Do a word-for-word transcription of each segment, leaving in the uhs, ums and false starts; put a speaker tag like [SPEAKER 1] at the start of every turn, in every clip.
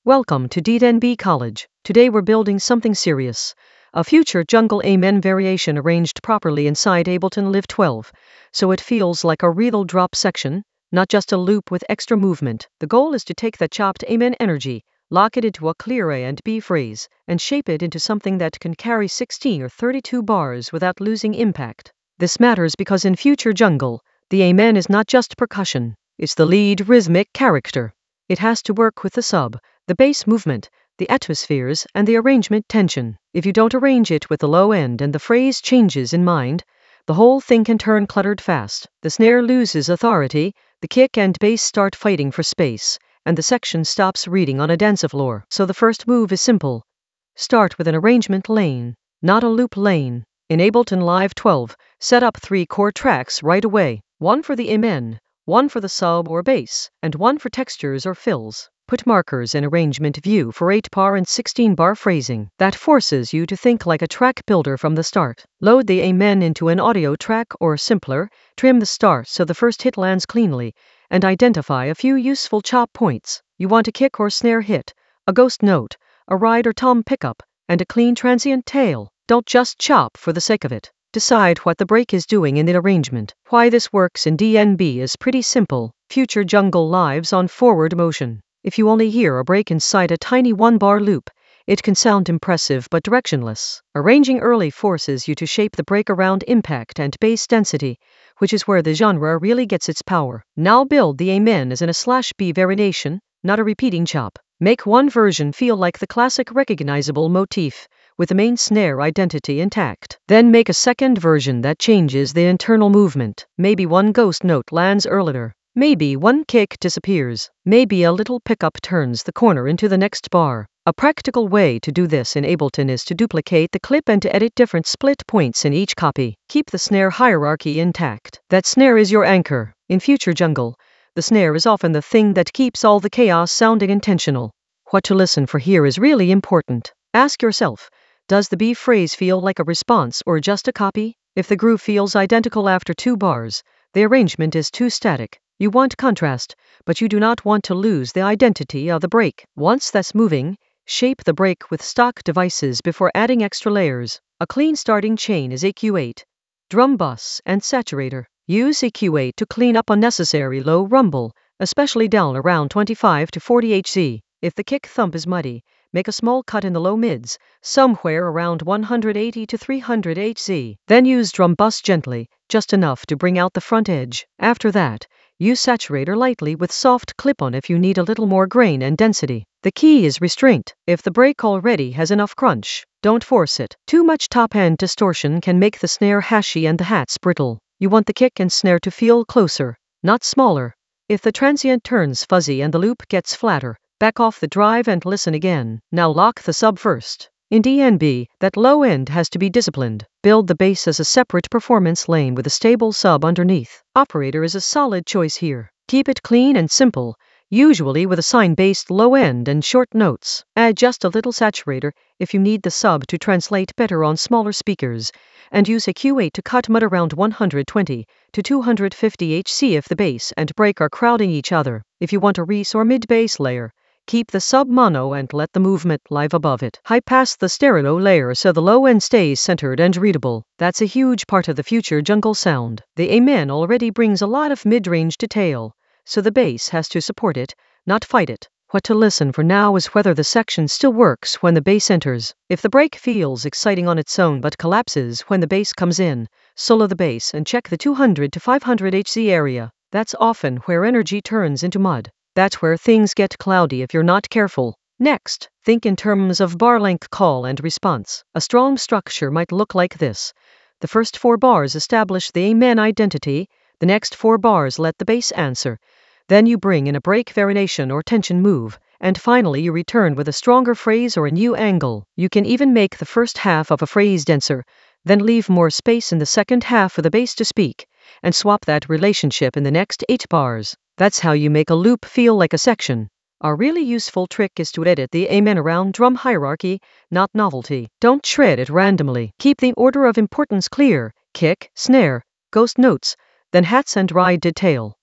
[SPEAKER 1] Welcome to D N B College. Today we're building something serious. A future jungle amen variation arranged properly inside Ableton Live twelve, so it feels like a real drop section, not just a loop with extra movement. The goal is to take that chopped amen energy, lock it into a clear A and B phrase, and shape it into something that can carry sixteen or thirty-two bars without losing impact. This matters because in future jungle, the amen is not just percussion, it's the lead rhythmic character. It has to work with the sub, the bass movement, the atmospheres, and the arrangement tension. If you don't arrange it with the low end and the phrase changes in mind, the whole thing can turn cluttered fast. The snare loses authority, the kick and bass start fighting for space, and the section stops reading on a dance floor. So the first move is simple. Start with an arrangement lane, not a loop lane. In Ableton Live twelve, set up three core tracks right away. One for the amen, one for the sub or bass, and one for textures or fills. Put markers in arrangement view for eight bar and sixteen bar phrasing. That forces you to think like a track builder from the start. Load the amen into an audio track or simpler, trim the start so the first hit lands cleanly, and identify a few useful chop points. You want a kick or snare hit, a ghost note, a ride or tom pickup, and a clean transient tail. Don't just chop for the sake of it. Decide what the break is doing in the arrangement. Why this works in D N B is pretty simple. Future jungle lives on forward motion. If you only hear a break inside a tiny one-bar loop, it can sound impressive but directionless. Arranging early forces you to shape the break around impact and bass density, which is where the genre really gets its power. Now build the amen as in a slash B variation, not a repeating chop. Make one version feel like the classic recognizable motif, with the main snare identity intact. Then make a second version that changes the internal movement. Maybe one ghost note lands earlier. Maybe one kick disappears. Maybe a little pickup turns the corner into the next bar. A practical way to do this in Ableton is to duplicate the clip and to edit different split points in each copy. Keep the snare hierarchy intact. That snare is your anchor. In future jungle, the snare is often the thing that keeps all the chaos sounding intentional. What to listen for here is really important. Ask yourself, does the B phrase feel like a response or just a copy? If the groove feels identical after two bars, the arrangement is too static. You want contrast, but you do not want to lose the identity of the break. Once that's moving, shape the break with stock devices before adding extra layers. A clean starting chain is E Q eight, drum bus, and saturator. Use E Q eight to clean up unnecessary low rumble, especially down around twenty-five to forty hertz. If the kick thump is muddy, make a small cut in the low mids, somewhere around one hundred eighty to three hundred hertz. Then use drum bus gently, just enough to bring out the front edge. After that, use saturator lightly with soft clip-on if you need a little more grain and density. The key is restraint. If the break already has enough crunch, don't force it. Too much top-end distortion can make the snare hashy and the hats brittle. You want the kick and snare to feel closer, not smaller. If the transient turns fuzzy and the loop gets flatter, back off the drive and listen again. Now lock the sub first. In D N B, that low end has to be disciplined. Build the bass as a separate performance lane with a stable sub underneath. Operator is a solid choice here. Keep it clean and simple, usually with a sine-based low end and short notes. Add just a little saturator if you need the sub to translate better on smaller speakers, and use E Q eight to cut mud around one hundred twenty to two hundred fifty hertz if the bass and break are crowding each other. If you want a res or mid-bass layer, keep the sub mono and let the movement live above it. High pass the stereo layer so the low end stays centered and readable. That's a huge part of the future jungle sound. The amen already brings a lot of mid-range detail, so the bass has to support it, not fight it. What to listen for now is whether the section still works when the bass enters. If the break feels exciting on its own but collapses when the bass comes in, solo the bass and check the two hundred to five hundred hertz area. That's often where energy turns into mud. That's where things get cloudy if you're not careful. Next, think in terms of bar length call and response. A strong structure might look like this. The first four bars establish the amen identity, the next four bars let the bass answer. Then you bring in a break variation or tension move, and finally you return with a stronger phrase or a new angle. You can even make the first half of a phrase denser, then leave more space in the second half for the bass to speak, and swap that relationship in the next eight bars. That's how you make a loop feel like a section. A really useful trick is to edit the amen around drum hierarchy, not novelty. Don't shred it randomly. Keep the order of importance clear: kick, snare, ghost notes, then hats and ride detail.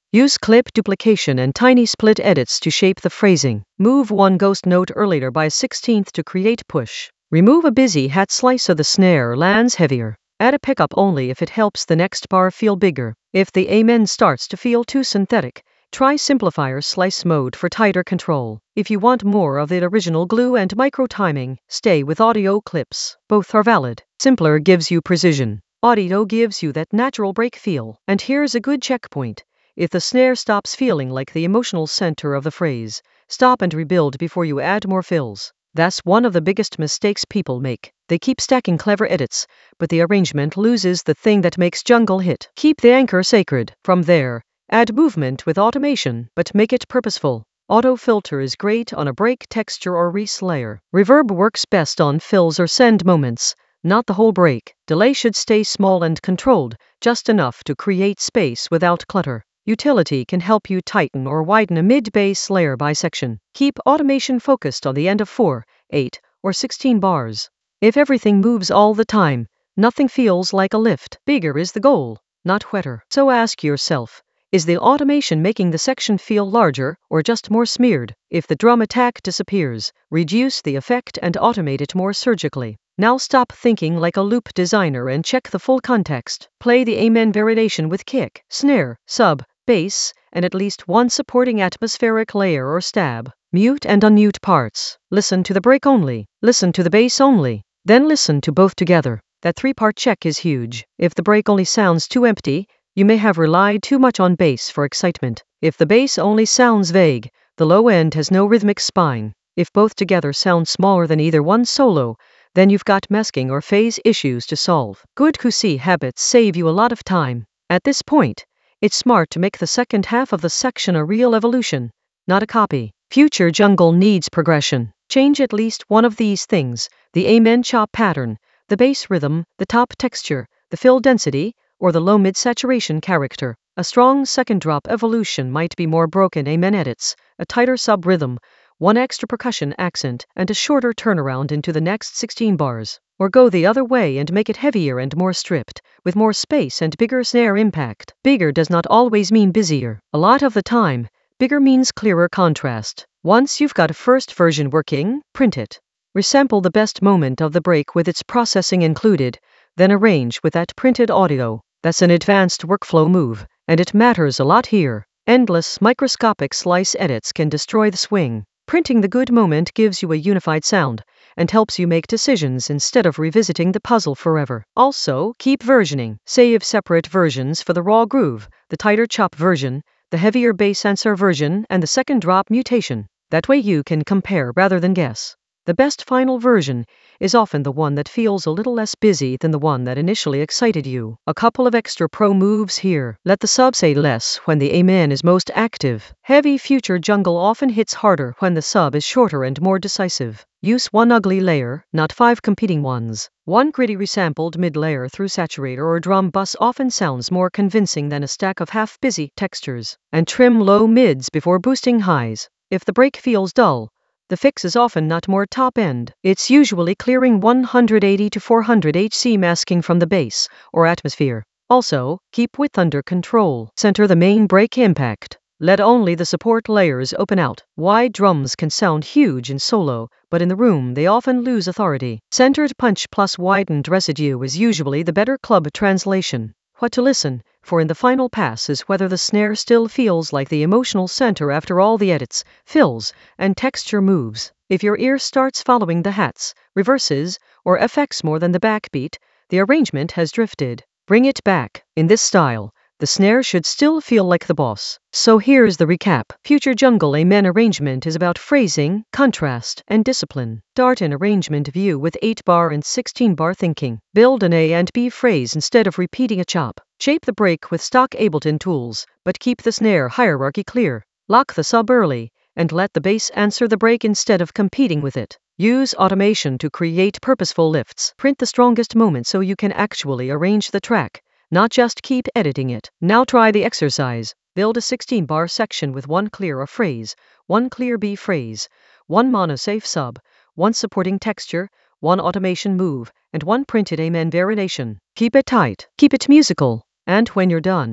[SPEAKER 1] Use clip duplication and tiny split edits to shape the phrasing. Move one ghost note earlier by a sixteenth to create push. Remove a busy hat slice so the snare lands heavier. Add a pickup only if it helps the next bar feel bigger. If the amen starts to feel too synthetic, try simplifier slice mode for tighter control. If you want more of the original glue and micro timing, stay with audio clips. Both are valid. Simpler gives you precision. Audio gives you that natural break feel. And here's a good checkpoint. If the snare stops feeling like the emotional center of the phrase, stop and rebuild before you add more fills. That's one of the biggest mistakes people make. They keep stacking clever edits, but the arrangement loses the thing that makes jungle hit. Keep the anchor sacred. From there, add movement with automation, but make it purposeful. Auto filter is great on a break, texture, or Reese layer. Reverb works best on fills or send moments, not the whole break. Delay should stay small and controlled, just enough to create space without clutter. Utility can help you tighten or widen a mid-bass layer by section. Keep automation focused on the end of four, eight, or sixteen bars. If everything moves all the time, nothing feels like a lift. Bigger is the goal, not wetter. So ask yourself, is the automation making the section feel larger or just more smeared? If the drum attack disappears, reduce the effect and automate it more surgically. Now stop thinking like a loop designer and check the full context. Play the amen variation with kick, snare, sub, bass, and at least one supporting atmospheric layer or stab. Mute and unmute parts. Listen to the break only. Listen to the bass only. Then listen to both together. That three-part check is huge. If the break only sounds too empty, you may have relied too much on bass for excitement. If the bass only sounds vague, the low end has no rhythmic spine. If both together sound smaller than either one solo, then you've got masking or phase issues to solve. Good Q C habits save you a lot of time. At this point, it's smart to make the second half of the section a real evolution, not a copy. Future jungle needs progression. Change at least one of these things: the amen chop pattern, the bass rhythm, the top texture, the fill density, or the low mid saturation character. A strong second drop evolution might be more broken amen edits, a tighter sub rhythm, one extra percussion accent, and a shorter turnaround into the next sixteen bars. Or go the other way and make it heavier and more stripped, with more space and bigger snare impact. Bigger does not always mean busier. A lot of the time, bigger means clearer contrast. Once you've got a first version working, print it. Resample the best moment of the break with its processing included, then arrange with that printed audio. That's an advanced workflow move, and it matters a lot here. Endless microscopic slice edits can destroy the swing. Printing the good moment gives you a unified sound and helps you make decisions instead of revisiting the puzzle forever. Also, keep versioning. Save separate versions for the raw groove, the tighter chop version, the heavier bass answer version, and the second drop mutation. That way you can compare rather than guess. The best final version is often the one that feels a little less busy than the one that initially excited you. A couple of extra pro moves here. Let the sub say less when the amen is most active. Heavy future jungle often hits harder when the sub is shorter and more decisive. Use one ugly layer, not five competing ones. One gritty resampled mid-layer through saturator or drum bus often sounds more convincing than a stack of half-busy textures. And trim low mids before boosting highs. If the break feels dull, the fix is often not more top-end. It's usually clearing one eighty to four hundred hertz masking from the bass or atmosphere. Also, keep width under control. Center the main break impact. Let only the support layers open out. Wide drums can sound huge in solo, but in the room they often lose authority. Centered punch plus widened residue is usually the better club translation. What to listen for in the final pass is whether the snare still feels like the emotional center after all the edits, fills, and texture moves. If your ear starts following the hats, reverses, or effects more than the backbeat, the arrangement has drifted. Bring it back. In this style, the snare should still feel like the boss. So here's the recap. Future jungle amen arrangement is about phrasing, contrast, and discipline. Start an arrangement view with eight bar and sixteen bar thinking. Build an A and B phrase instead of repeating a chop. Shape the break with stock Ableton tools, but keep the snare hierarchy clear. Lock the sub early, and let the bass answer the break instead of competing with it. Use automation to create purposeful lifts. Print the strongest moment so you can actually arrange the track, not just keep editing it. Now try the exercise. Build a sixteen bar section with one clear A phrase, one clear B phrase, one mono-safe sub, one supporting texture, one automation move, and one printed amen variation. Keep it tight. Keep it musical. And when you're done,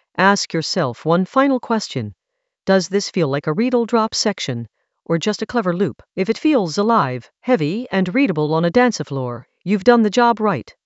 [SPEAKER 1] Ask yourself one final question. Does this feel like a Riedel drop section, or just a clever loop? If it feels alive, heavy, and readable on a dance floor, you've done the job right.